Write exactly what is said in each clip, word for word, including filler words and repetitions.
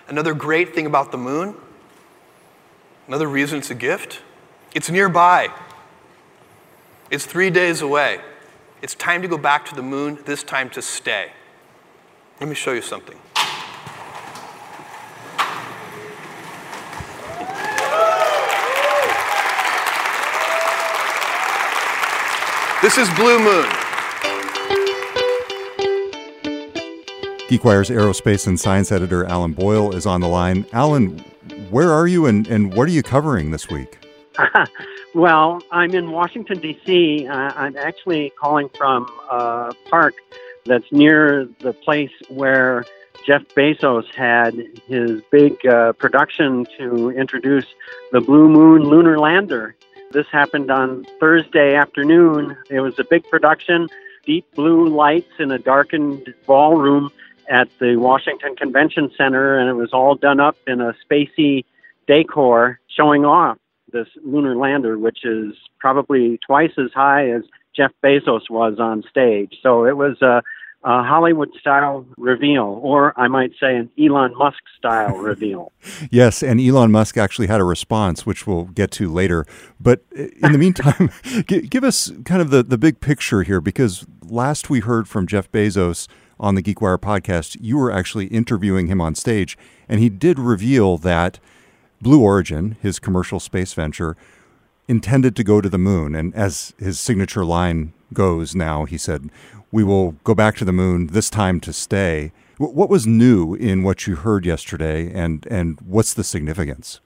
Another great thing about the moon, another reason it's a gift, it's nearby. It's three days away. It's time to go back to the moon, this time to stay. Let me show you something. This is Blue Moon. GeekWire's aerospace and science editor Alan Boyle is on the line. Alan, where are you and, and what are you covering this week? Well, I'm in Washington, D C Uh, I'm actually calling from a park that's near the place where Jeff Bezos had his big uh, production to introduce the Blue Moon lunar lander. This happened on Thursday afternoon. It was a big production, deep blue lights in a darkened ballroom at the Washington Convention Center, and it was all done up in a spacey decor showing off this lunar lander, which is probably twice as high as Jeff Bezos was on stage. So it was a, a Hollywood-style reveal, or I might say an Elon Musk-style reveal. Yes, and Elon Musk actually had a response, which we'll get to later. But in the meantime, give us kind of the, the big picture here, because last we heard from Jeff Bezos on the GeekWire podcast, you were actually interviewing him on stage, and he did reveal that Blue Origin, his commercial space venture, intended to go to the moon. And as his signature line goes now, he said, "We will go back to the moon, this time to stay." What was new in what you heard yesterday, and, and what's the significance?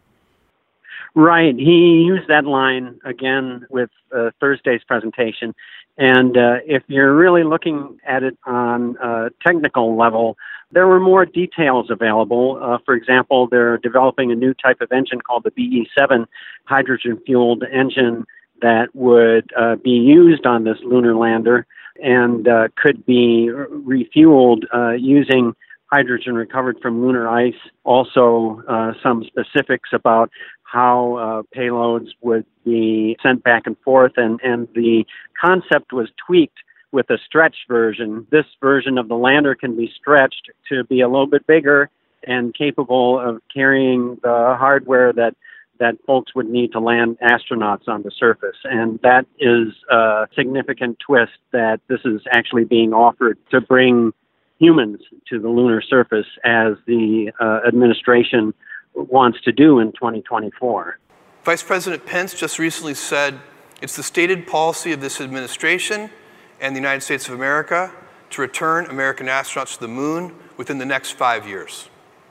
Right. He used that line again with uh, Thursday's presentation. And uh, if you're really looking at it on a technical level, there were more details available. Uh, for example, they're developing a new type of engine called the B E seven hydrogen-fueled engine that would uh, be used on this lunar lander and uh, could be refueled uh, using hydrogen recovered from lunar ice. Also, uh, some specifics about how uh, payloads would be sent back and forth, and, and the concept was tweaked with a stretch version. This version of the lander can be stretched to be a little bit bigger and capable of carrying the hardware that that folks would need to land astronauts on the surface. And that is a significant twist, that this is actually being offered to bring humans to the lunar surface, as the uh, administration wants to do in twenty twenty-four. Vice President Pence just recently said it's the stated policy of this administration and the United States of America to return American astronauts to the moon within the next five years.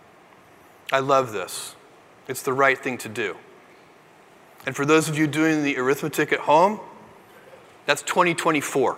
I love this. It's the right thing to do. And for those of you doing the arithmetic at home, that's twenty twenty-four.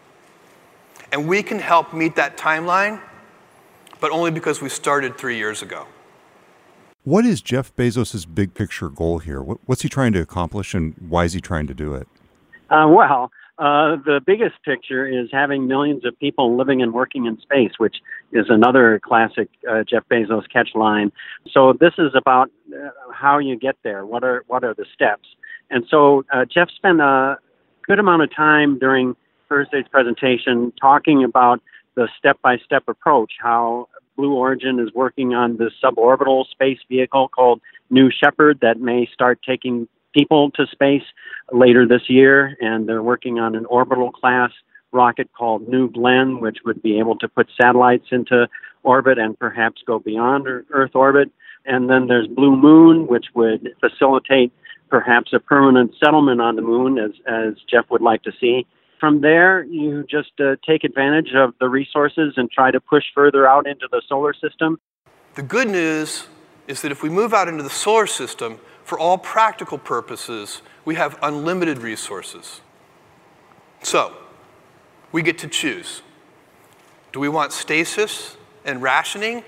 And we can help meet that timeline, but only because we started three years ago. What is Jeff Bezos' big picture goal here? What's he trying to accomplish, and why is he trying to do it? Uh, well, uh, the biggest picture is having millions of people living and working in space, which is another classic uh, Jeff Bezos catch line. So this is about uh, how you get there. What are what are the steps? And so uh, Jeff spent a good amount of time during Thursday's presentation talking about the step-by-step approach, how Blue Origin is working on this suborbital space vehicle called New Shepard that may start taking people to space later this year, and they're working on an orbital class rocket called New Glenn, which would be able to put satellites into orbit and perhaps go beyond Earth orbit. And then there's Blue Moon, which would facilitate perhaps a permanent settlement on the moon, as, as Jeff would like to see. From there, you just uh, take advantage of the resources and try to push further out into the solar system. The good news is that if we move out into the solar system, for all practical purposes, we have unlimited resources. So, we get to choose. Do we want stasis and rationing?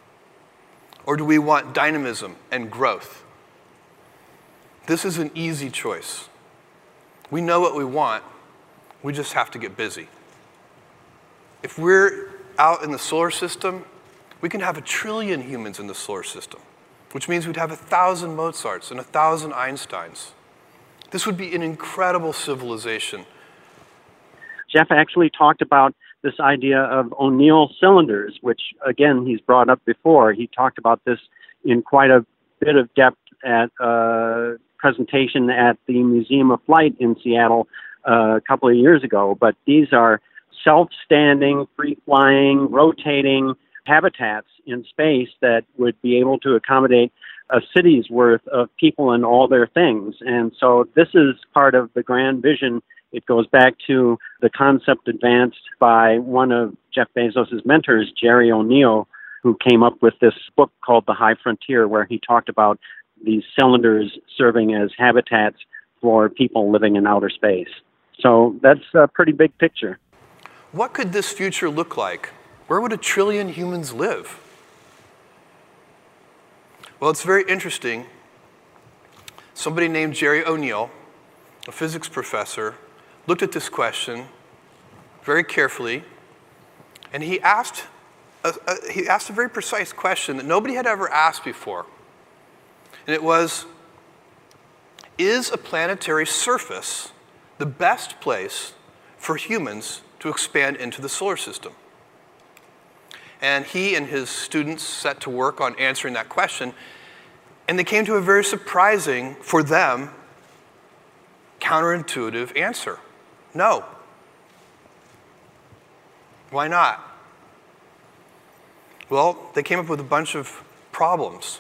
Or do we want dynamism and growth? This is an easy choice. We know what we want. We just have to get busy. If we're out in the solar system, we can have a trillion humans in the solar system, which means we'd have a thousand Mozarts and a thousand Einsteins. This would be an incredible civilization. Jeff actually talked about this idea of O'Neill cylinders, which, again, he's brought up before. He talked about this in quite a bit of depth at a presentation at the Museum of Flight in Seattle uh, a couple of years ago. But these are self-standing, free-flying, rotating habitats in space that would be able to accommodate a city's worth of people and all their things. And so this is part of the grand vision. It goes back to the concept advanced by one of Jeff Bezos' mentors, Jerry O'Neill, who came up with this book called The High Frontier, where he talked about these cylinders serving as habitats for people living in outer space. So that's a pretty big picture. What could this future look like? Where would a trillion humans live? Well, it's very interesting. Somebody named Jerry O'Neill, a physics professor, looked at this question very carefully, and he asked a, a, he asked a very precise question that nobody had ever asked before. And it was, is a planetary surface the best place for humans to expand into the solar system? And he and his students set to work on answering that question, and they came to a very surprising, for them, counterintuitive answer. No. Why not? Well, they came up with a bunch of problems.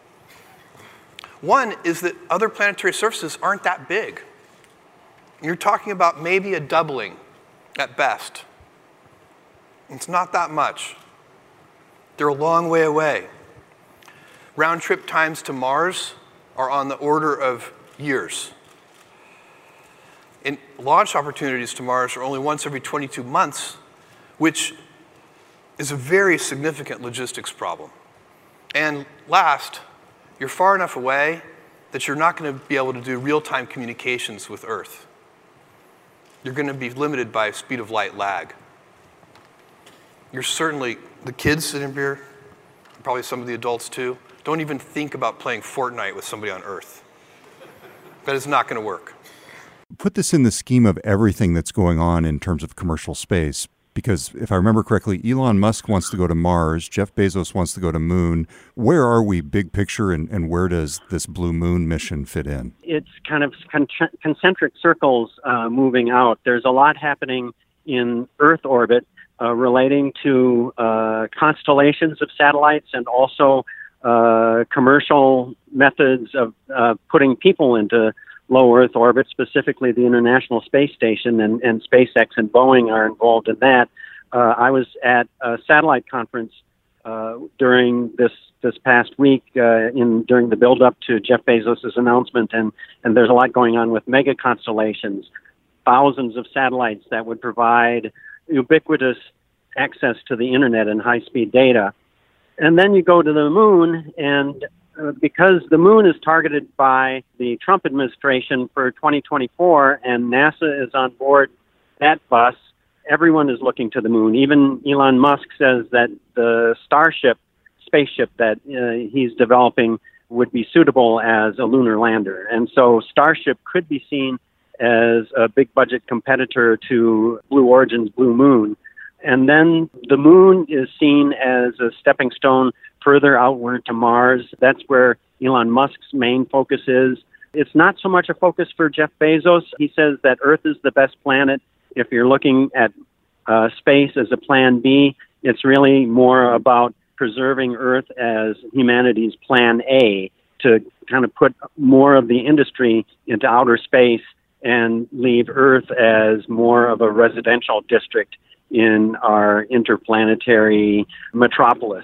One is that other planetary surfaces aren't that big. You're talking about maybe a doubling at best. It's not that much. They're a long way away. Round trip times to Mars are on the order of years. And launch opportunities to Mars are only once every twenty-two months, which is a very significant logistics problem. And last, you're far enough away that you're not going to be able to do real-time communications with Earth. You're going to be limited by speed of light lag. You're certainly, the kids sitting here, probably some of the adults too, don't even think about playing Fortnite with somebody on Earth. That is not going to work. Put this in the scheme of everything that's going on in terms of commercial space, because if I remember correctly, Elon Musk wants to go to Mars, Jeff Bezos wants to go to Moon. Where are we big picture, and, and where does this Blue Moon mission fit in? It's kind of con- concentric circles uh, moving out. There's a lot happening in Earth orbit uh, relating to uh, constellations of satellites and also uh, commercial methods of uh, putting people into low Earth orbit, specifically the International Space Station, and, and SpaceX and Boeing are involved in that. Uh, I was at a satellite conference uh, during this this past week uh, in during the build-up to Jeff Bezos' announcement, and, and there's a lot going on with mega constellations, thousands of satellites that would provide ubiquitous access to the internet and high-speed data. And then you go to the moon, and uh, because the moon is targeted by the Trump administration for twenty twenty-four, and NASA is on board that bus, everyone is looking to the moon. Even Elon Musk says that the Starship spaceship that uh, he's developing would be suitable as a lunar lander. And so Starship could be seen as a big budget competitor to Blue Origin's Blue Moon. And then the moon is seen as a stepping stone further outward to Mars. That's where Elon Musk's main focus is. It's not so much a focus for Jeff Bezos. He says that Earth is the best planet. If you're looking at uh, space as a plan B, it's really more about preserving Earth as humanity's plan A, to kind of put more of the industry into outer space and leave Earth as more of a residential district in our interplanetary metropolis.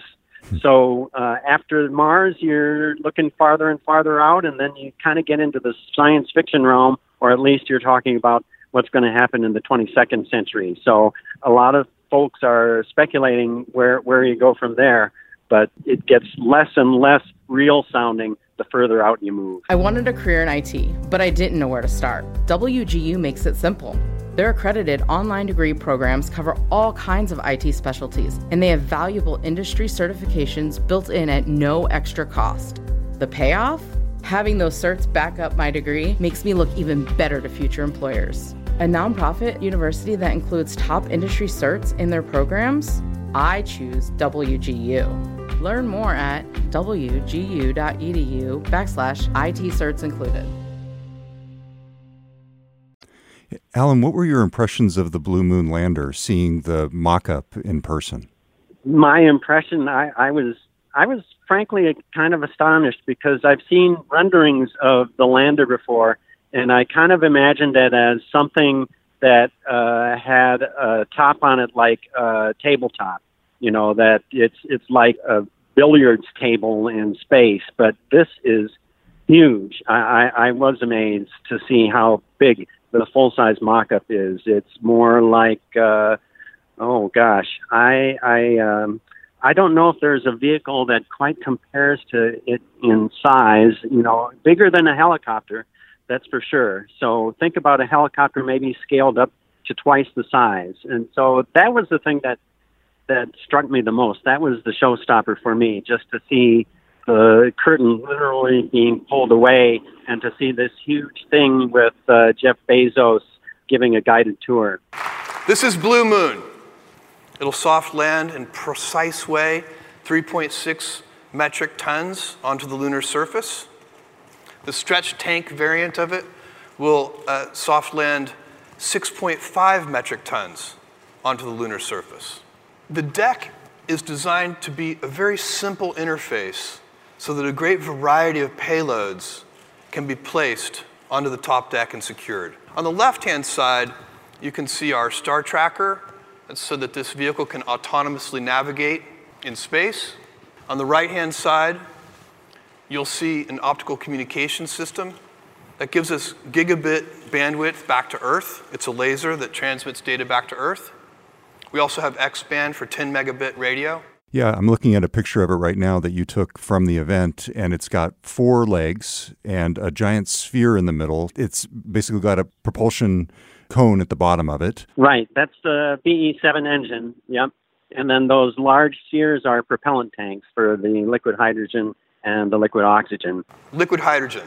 So uh, after Mars, you're looking farther and farther out, and then you kind of get into the science fiction realm, or at least you're talking about what's going to happen in the twenty-second century. So a lot of folks are speculating where, where you go from there, but it gets less and less real sounding the further out you move. I wanted a career in I T, but I didn't know where to start. W G U makes it simple. Their accredited online degree programs cover all kinds of I T specialties, and they have valuable industry certifications built in at no extra cost. The payoff? Having those certs back up my degree makes me look even better to future employers. A nonprofit university that includes top industry certs in their programs? I choose W G U. Learn more at wgu.edu backslash IT certs included. Alan, what were your impressions of the Blue Moon lander, seeing the mock-up in person? My impression, I, I was, I was frankly kind of astonished because I've seen renderings of the lander before, and I kind of imagined it as something that uh, had a top on it like a tabletop. You know, that it's it's like a billiards table in space, but this is huge. I, I, I was amazed to see how big the full-size mock-up is. It's more like, uh, oh gosh, I I um, I don't know if there's a vehicle that quite compares to it in size. You know, bigger than a helicopter, that's for sure. So think about a helicopter maybe scaled up to twice the size, and so that was the thing that that struck me the most. That was the showstopper for me, just to see the curtain literally being pulled away and to see this huge thing with uh, Jeff Bezos giving a guided tour. This is Blue Moon. It'll soft land in precise way, three point six metric tons onto the lunar surface. The stretch tank variant of it will uh, soft land six point five metric tons onto the lunar surface. The deck is designed to be a very simple interface so that a great variety of payloads can be placed onto the top deck and secured. On the left-hand side, you can see our star tracker, so that this vehicle can autonomously navigate in space. On the right-hand side, you'll see an optical communication system that gives us gigabit bandwidth back to Earth. It's a laser that transmits data back to Earth. We also have X-band for ten megabit radio. Yeah, I'm looking at a picture of it right now that you took from the event, and it's got four legs and a giant sphere in the middle. It's basically got a propulsion cone at the bottom of it. Right, that's the B E seven engine, yep. And then those large spheres are propellant tanks for the liquid hydrogen and the liquid oxygen. Liquid hydrogen.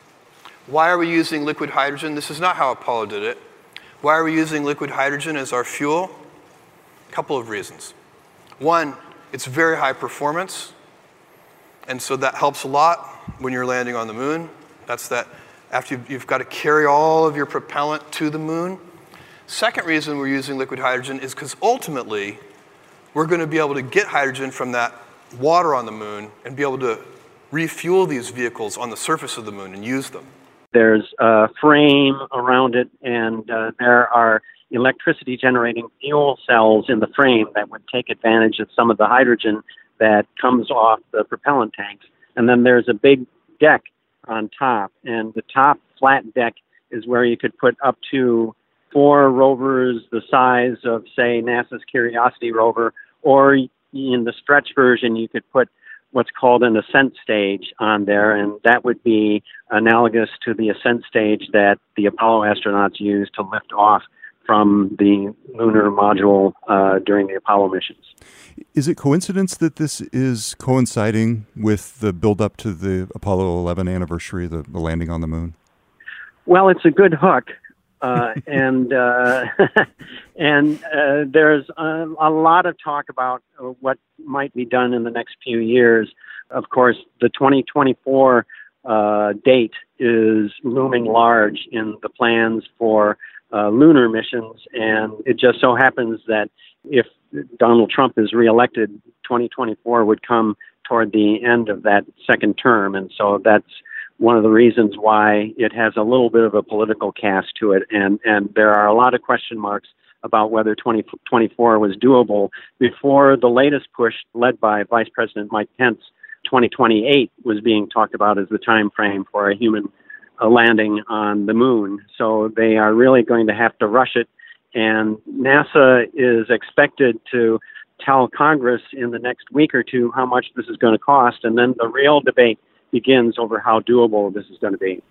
Why are we using liquid hydrogen? This is not how Apollo did it. Why are we using liquid hydrogen as our fuel? A couple of reasons. One, it's very high performance, and so that helps a lot when you're landing on the moon. That's that after you've, you've got to carry all of your propellant to the moon. Second reason we're using liquid hydrogen is because ultimately we're going to be able to get hydrogen from that water on the moon and be able to refuel these vehicles on the surface of the moon and use them. There's a frame around it, and uh, there are electricity-generating fuel cells in the frame that would take advantage of some of the hydrogen that comes off the propellant tanks. And then there's a big deck on top, and the top flat deck is where you could put up to four rovers the size of, say, NASA's Curiosity rover, or in the stretch version, you could put what's called an ascent stage on there, and that would be analogous to the ascent stage that the Apollo astronauts used to lift off from the lunar module uh, during the Apollo missions. Is it coincidence that this is coinciding with the build-up to the Apollo eleven anniversary, the, the landing on the moon? Well, it's a good hook, uh, and uh, and uh, there's a, a lot of talk about what might be done in the next few years. Of course, the twenty twenty-four uh, date is looming large in the plans for Uh, lunar missions, and it just so happens that if Donald Trump is reelected, twenty twenty-four would come toward the end of that second term, and so that's one of the reasons why it has a little bit of a political cast to it, and, and there are a lot of question marks about whether twenty twenty-four was doable. Before the latest push led by Vice President Mike Pence, twenty twenty-eight was being talked about as the time frame for a human a landing on the moon. So they are really going to have to rush it. And NASA is expected to tell Congress in the next week or two how much this is going to cost. And then the real debate begins over how doable this is going to be.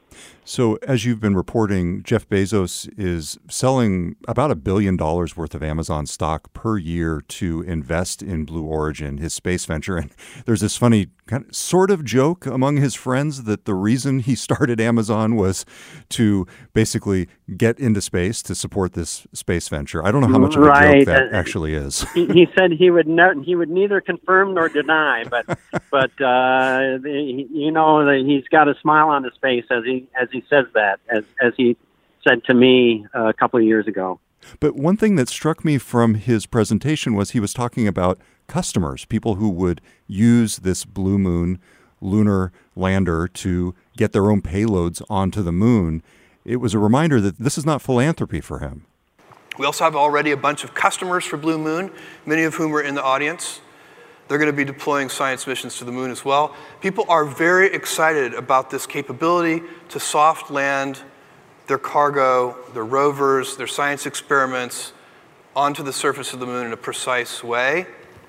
So as you've been reporting, Jeff Bezos is selling about a billion dollars worth of Amazon stock per year to invest in Blue Origin, his space venture. And there's this funny kind of sort of joke among his friends that the reason he started Amazon was to basically get into space to support this space venture. I don't know how much of a right. joke that uh, actually is. he, he said he would ne- he would neither confirm nor deny, but but uh, the, you know he's got a smile on his face as he as he says that, as as he said to me a couple of years ago. But one thing that struck me from his presentation was he was talking about customers, people who would use this Blue Moon lunar lander to get their own payloads onto the moon. It was a reminder that this is not philanthropy for him. We also have already a bunch of customers for Blue Moon, many of whom are in the audience. They're going to be deploying science missions to the moon as well. People are very excited about this capability to soft land their cargo, their rovers, their science experiments onto the surface of the moon in a precise way.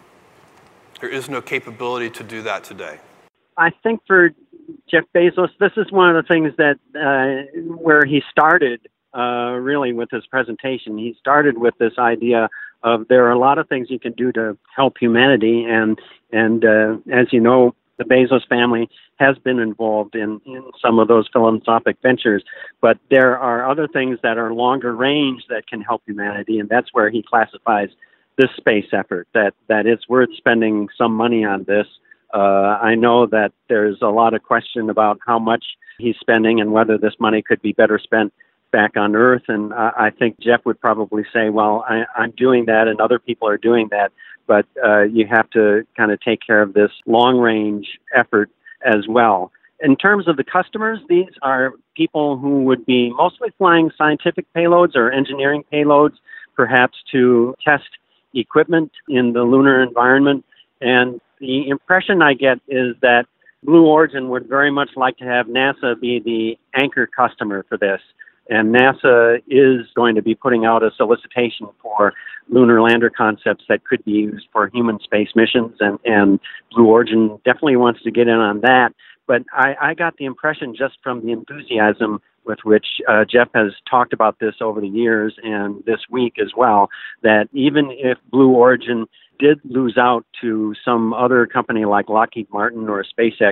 There is no capability to do that today. I think for Jeff Bezos, this is one of the things that uh, where he started uh, really with his presentation. He started with this idea of there are a lot of things you can do to help humanity, and and uh, as you know, the Bezos family has been involved in, in some of those philanthropic ventures, but there are other things that are longer range that can help humanity, and that's where he classifies this space effort, that, that it's worth spending some money on this. Uh, I know that there's a lot of question about how much he's spending and whether this money could be better spent back on Earth, and I, I think Jeff would probably say, well, I, I'm doing that and other people are doing that, but uh, you have to kind of take care of this long-range effort as well. In terms of the customers, these are people who would be mostly flying scientific payloads or engineering payloads, perhaps to test equipment in the lunar environment. And the impression I get is that Blue Origin would very much like to have NASA be the anchor customer for this. And NASA is going to be putting out a solicitation for lunar lander concepts that could be used for human space missions, and, and Blue Origin definitely wants to get in on that. But I, I got the impression just from the enthusiasm with which uh, Jeff has talked about this over the years and this week as well, that even if Blue Origin did lose out to some other company like Lockheed Martin or SpaceX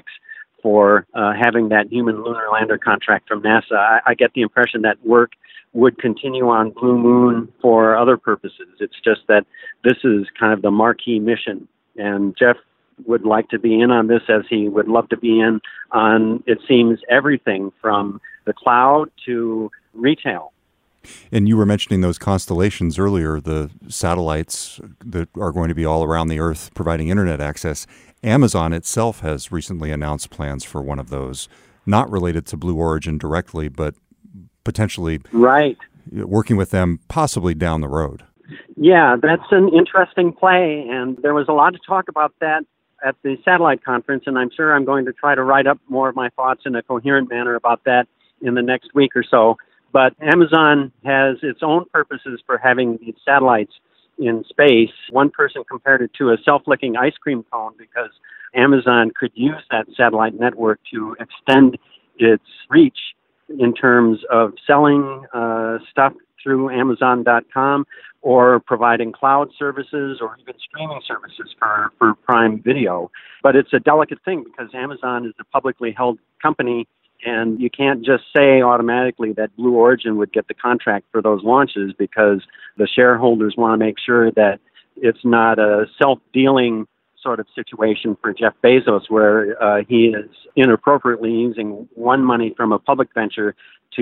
for uh, having that human lunar lander contract from NASA, I, I get the impression that work would continue on Blue Moon for other purposes. It's just that this is kind of the marquee mission. And Jeff would like to be in on this, as he would love to be in on, it seems, everything from the cloud to retail. And you were mentioning those constellations earlier, the satellites that are going to be all around the Earth providing internet access. Amazon itself has recently announced plans for one of those, not related to Blue Origin directly, but potentially right. working with them possibly down the road. Yeah, that's an interesting play, and there was a lot of talk about that at the satellite conference, and I'm sure I'm going to try to write up more of my thoughts in a coherent manner about that in the next week or so. But Amazon has its own purposes for having these satellites in space. One person compared it to a self-licking ice cream cone, because Amazon could use that satellite network to extend its reach in terms of selling uh, stuff through Amazon dot com, or providing cloud services, or even streaming services for, for Prime Video. But it's a delicate thing because Amazon is a publicly held company, and you can't just say automatically that Blue Origin would get the contract for those launches, because the shareholders want to make sure that it's not a self-dealing sort of situation for Jeff Bezos, where uh, he is inappropriately using one money from a public venture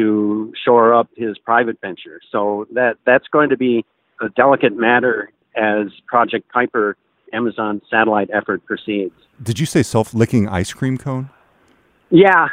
to shore up his private venture. So that that's going to be a delicate matter as Project Kuiper, Amazon's satellite effort, proceeds. Did you say self-licking ice cream cone? Yeah.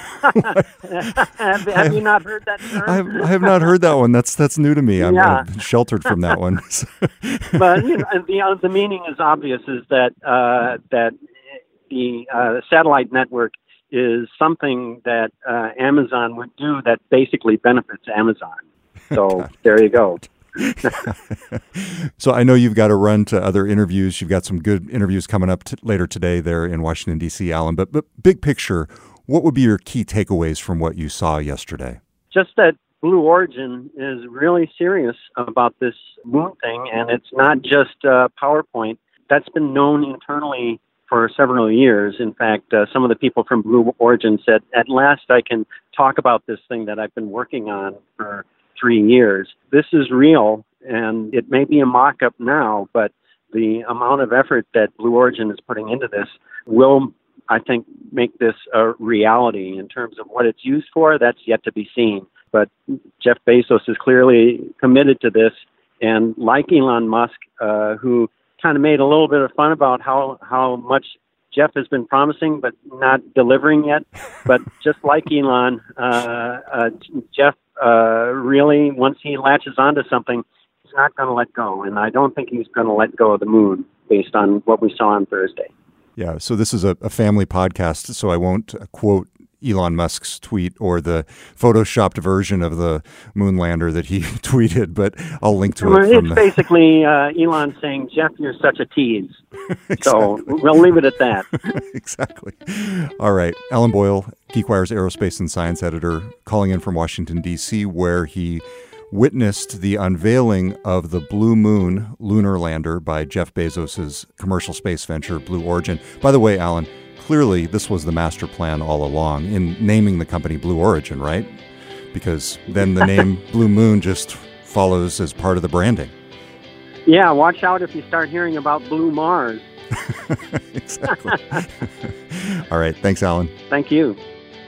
have, have you not heard that term? I have, I have not heard that one. That's that's new to me. I'm, yeah. I'm sheltered from that one. But you know, the uh, the meaning is obvious: is that uh, that the uh, satellite network is something that uh, Amazon would do that basically benefits Amazon. So there you go. So I know you've got to run to other interviews. You've got some good interviews coming up t- later today there in Washington, D C, Alan. But, but big picture, what would be your key takeaways from what you saw yesterday? Just that Blue Origin is really serious about this moon thing, and it's not just uh, PowerPoint. That's been known internally for several years. In fact, uh, some of the people from Blue Origin said, at last I can talk about this thing that I've been working on for three years. This is real, and it may be a mock-up now, but the amount of effort that Blue Origin is putting into this will, I think, make this a reality. In terms of what it's used for, that's yet to be seen. But Jeff Bezos is clearly committed to this, and like Elon Musk, uh, who kind of made a little bit of fun about how, how much Jeff has been promising but not delivering yet. But just like Elon, uh, uh, Jeff uh, really, once he latches onto something, he's not going to let go. And I don't think he's going to let go of the moon based on what we saw on Thursday. Yeah, so this is a, a family podcast, so I won't quote Elon Musk's tweet or the photoshopped version of the moon lander that he tweeted, but I'll link to it. Well, from it's the... basically uh, Elon saying, Jeff, you're such a tease. Exactly. So we'll leave it at that. Exactly. All right. Alan Boyle, GeekWire's aerospace and science editor, calling in from Washington, D C, where he witnessed the unveiling of the Blue Moon lunar lander by Jeff Bezos' commercial space venture, Blue Origin. By the way, Alan, clearly this was the master plan all along in naming the company Blue Origin, right? Because then the name Blue Moon just follows as part of the branding. Yeah, watch out if you start hearing about Blue Mars. Exactly. All right. Thanks, Alan. Thank you.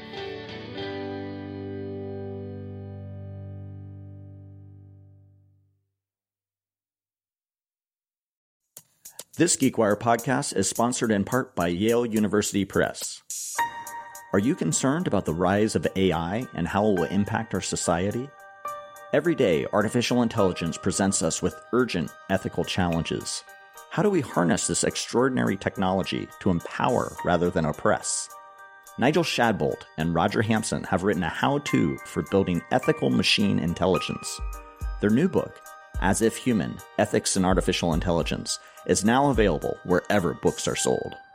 This GeekWire podcast is sponsored in part by Yale University Press. Are you concerned about the rise of A I and how it will impact our society? Every day, artificial intelligence presents us with urgent ethical challenges. How do we harness this extraordinary technology to empower rather than oppress? Nigel Shadbolt and Roger Hampson have written a how-to for building ethical machine intelligence. Their new book, As If Human: Ethics in Artificial Intelligence, is now available wherever books are sold.